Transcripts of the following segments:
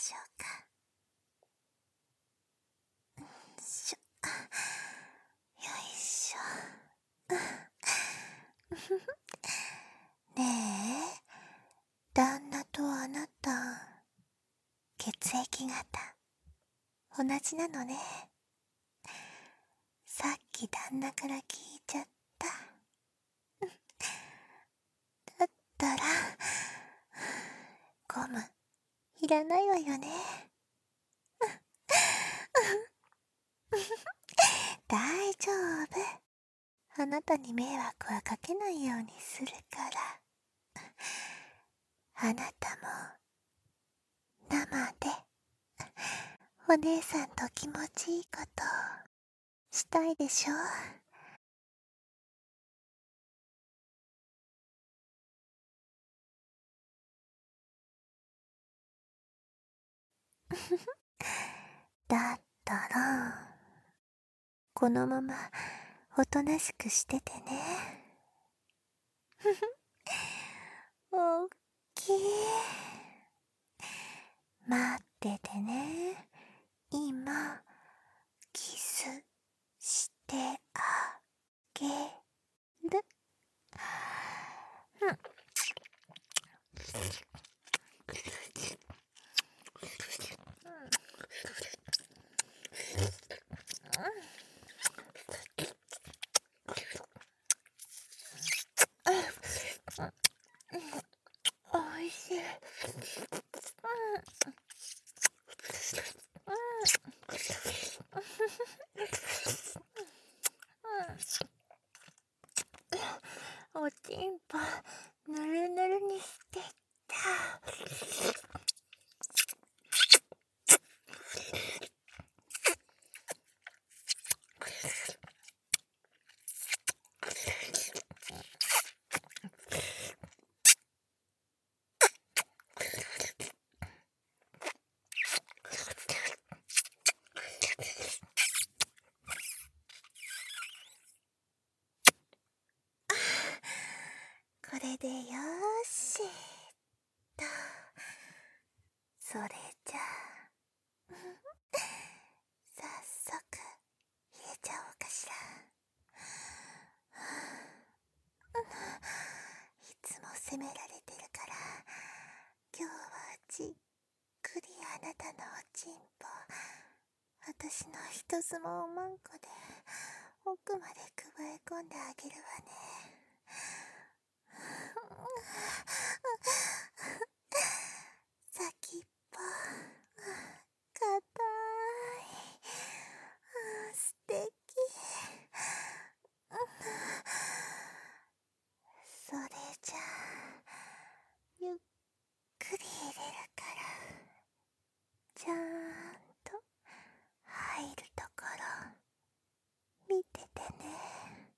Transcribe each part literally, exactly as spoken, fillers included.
しょうか。しょよいしょ。ねえ、旦那とあなた、血液型同じなのね。さっき旦那から聞いちゃった。だったらゴムいらないわよね。大丈夫。あなたに迷惑はかけないようにするから。あなたも生でお姉さんと気持ちいいことしたいでしょ。だったらこのままおとなしくしててね。おっきい。待っててね。今キスしてあげる。うん。おいしい。おちんぽぬるぬるにしてた。これでよーしと。それじゃあ早速入れちゃおうかしら。いつも責められてるから、今日はじっくりあなたのおちんぽ、私の人相撲マンコで奥までくわえ込んであげるわね。先っぽかたい。素敵。それじゃあゆっくり入れるからちゃんと入るところ見ててね。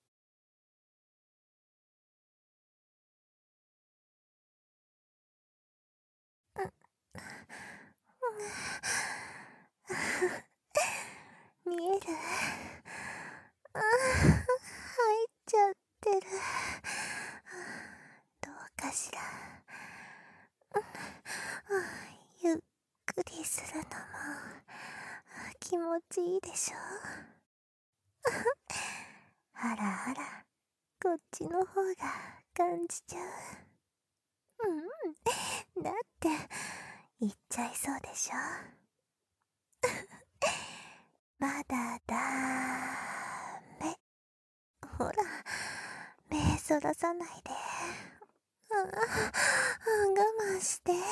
見える？あ、入っちゃってる。どうかしら。ゆっくりするのも気持ちいいでしょ。あらあら、こっちの方が感じちゃう。うん、だって言っちゃいそうでしょ。まだだーめ。ほら、目そらさないで。ああ、我慢して。あ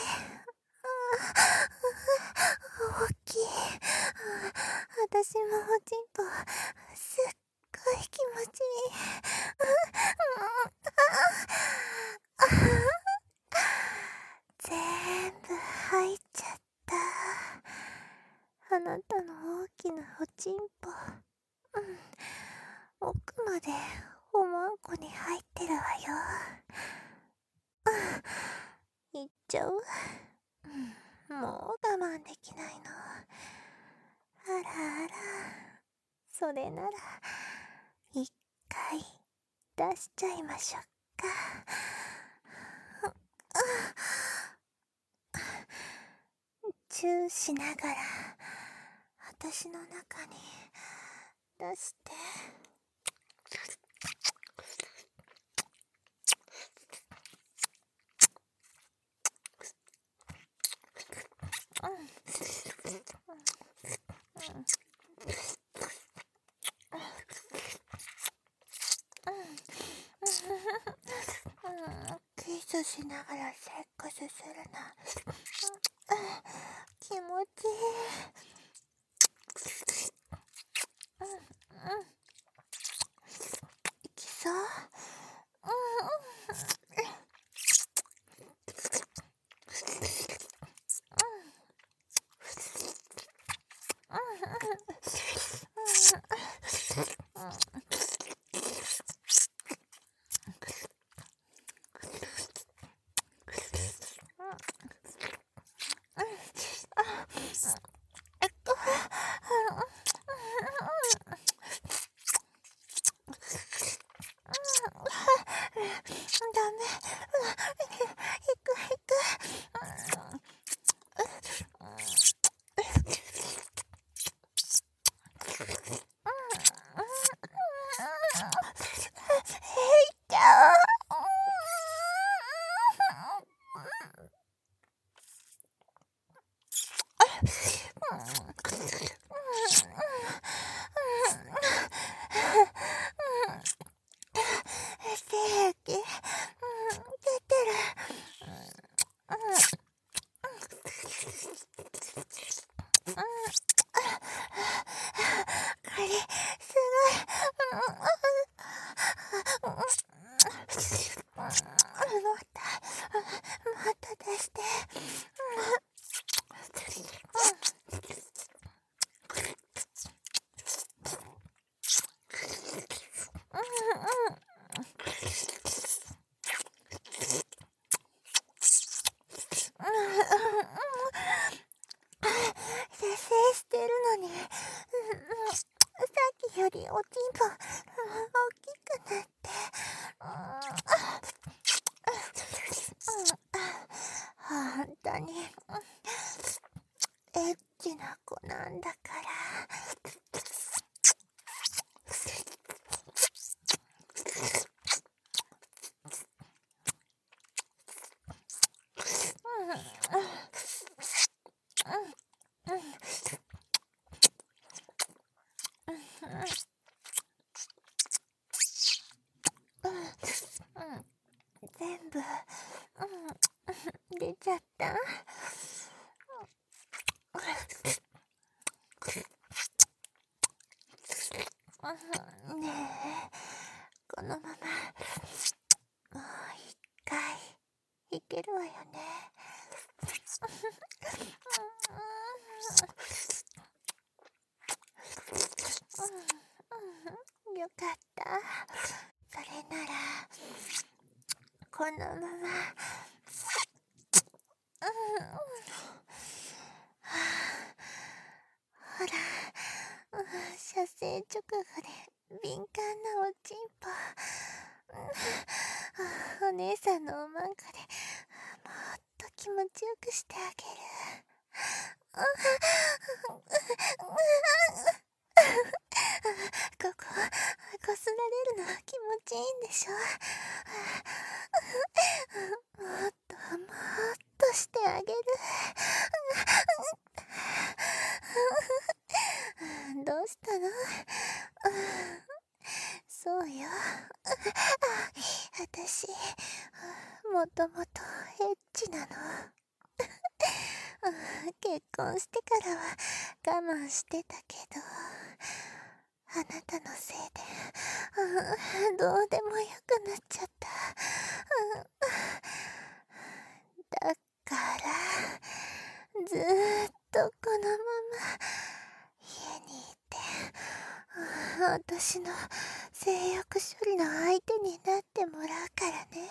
大きい。私もおちんぽすっごい気持ちいい。全部入っちゃった。あなたの大きなおちんぽ、うん、奥までおまんこに入ってるわよ。うん、いっちゃう、うん、もう我慢できないの。あらあら、それなら一回出しちゃいましょうか。準チューしながら私の中に出して。うんうんキスしながらセックスするな。気持ちいい。うんうんいきそう。うんえっとダメ。いくいく。えいっちゃう。精液、出てる。これすごい。もっともっと出して。節制してるのに、さっきよりおちんぽ大きくなって、本当にエッチな子なんだから。全部、うん、出ちゃった。ねえ、このままもう一回いけるわよね。よかった。それならこのまま、ほら、射精直後で敏感なおちんぽ、お姉さんのおまんこでもっと気持ちよくしてあげる。こここすられるの気持ちいいんでしょ。もっともっとしてあげる。どうしたの？そうよ。私もともとエッチなの。結婚してからは我慢してたけど、あなたのせいでどうでもよくなっちゃった。だからずーっとこのまま家にいて、私の性欲処理の相手になってもらうからね。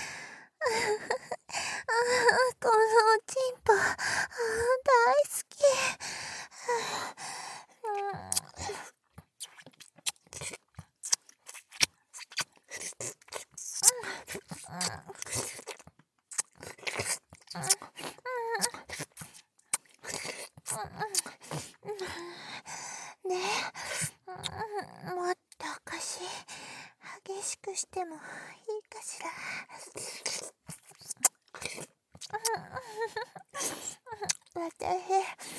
このおちんぽ大好き。 してもいいかしら。私、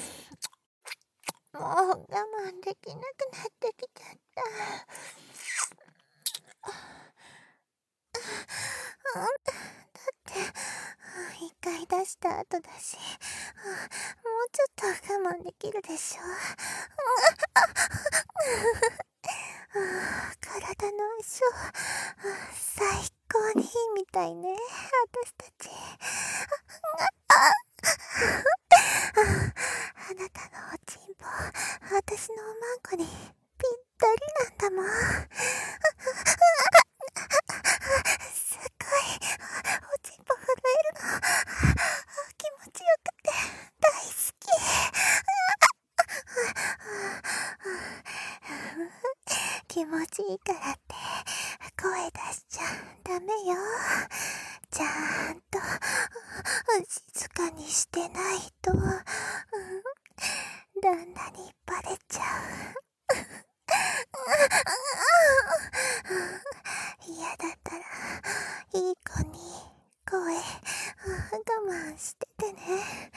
もう我慢できなくなってきちゃった。だって一回出した後だし、もうちょっと我慢できるでしょ。体の相性最高にいいみたいね、私たち。あなたのおちんぽ、私のおまんこにぴったりなんだもん。すっごいおちんぽ震えるの、気持ちよくて大好き。気持ちいいからって声出しちゃダメよ。ちゃんと静かにしてないと、うん、旦那にバレちゃう。嫌だったらいい子に声我慢しててね。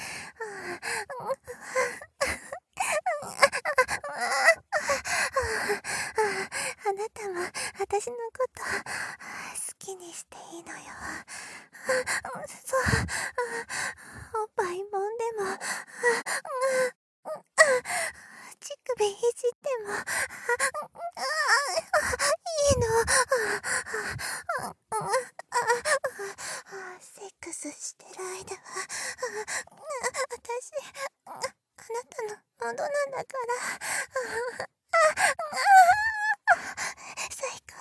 あなたも私のこと好きにしていいのよ。そう、おっぱいもんでも、乳首いじってもいいの。セックスしてる間は私あなたのものなんだから。最高。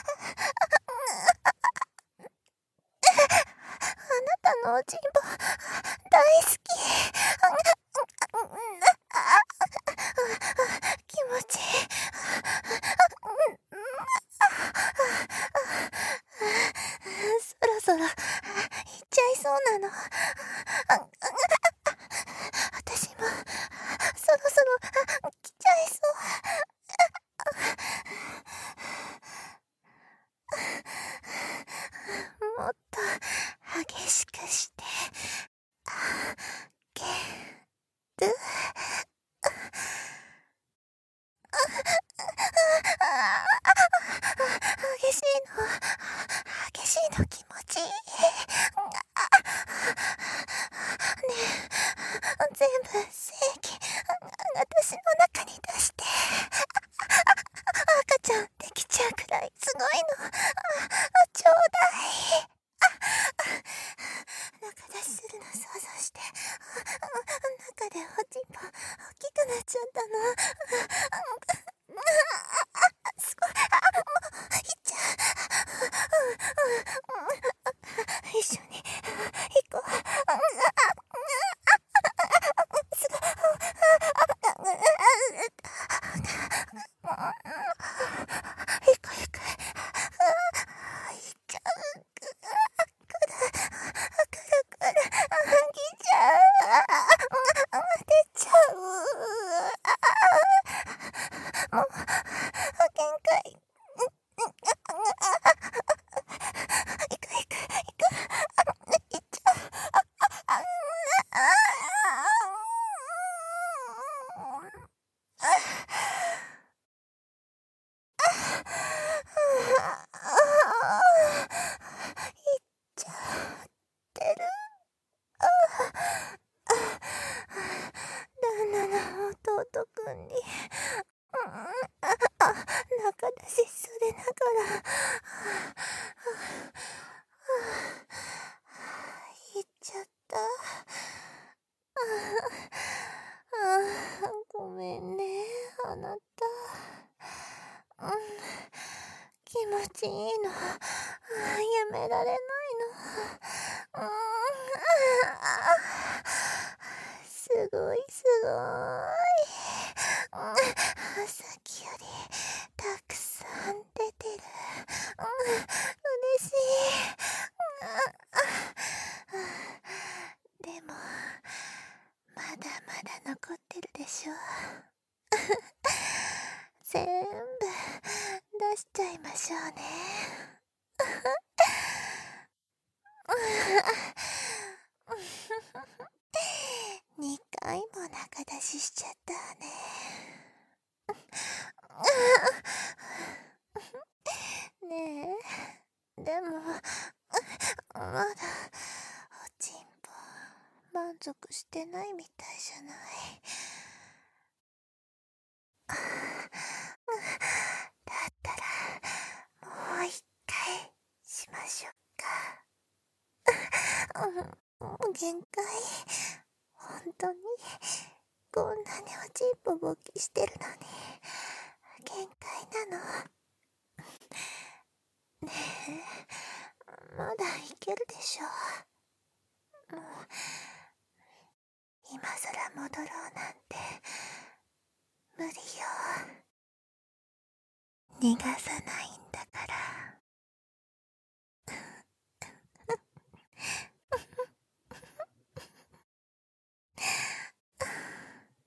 あなたのおちんぽ大好き。気持ちいい。そろそろ行っちゃいそうなの。私もそろそろ来ちゃいそう。もっと激しくしてあげる。激しいの激しいの気持ちいい。ねえ、全部精液私の中に出して。赤ちゃんできちゃうくらいすごいの。ちょうだい。中出しするの想像して、中でおちんぽ大きくなっちゃったの。すごい。もういっちゃう。一緒に行こう。すごい。行こう行こう。行っちゃう。くるくるくる来ちゃう。出ちゃう。もう限界。行く行く行く。行っちゃう。行っちゃってる。旦那の弟くんに中出しされながら行っちゃった。ごめんね、あなた。気持ちいいのやめられないの。すごいすごい。さっきよりたくさん出てる。嬉しい。でもまだまだ残ってるでしょ。全部出しちゃいましょうね。 話しちゃったわね。ねえ、でも、まだ、おちんぽ、満足してないみたいじゃない。だったら、もう一回、しましょうか。うん、限界。本当に、こんなにおちんぽ勃起してるのに、限界なの。ねえ、まだいけるでしょ。もう、今さら戻ろうなんて、無理よ。逃がさない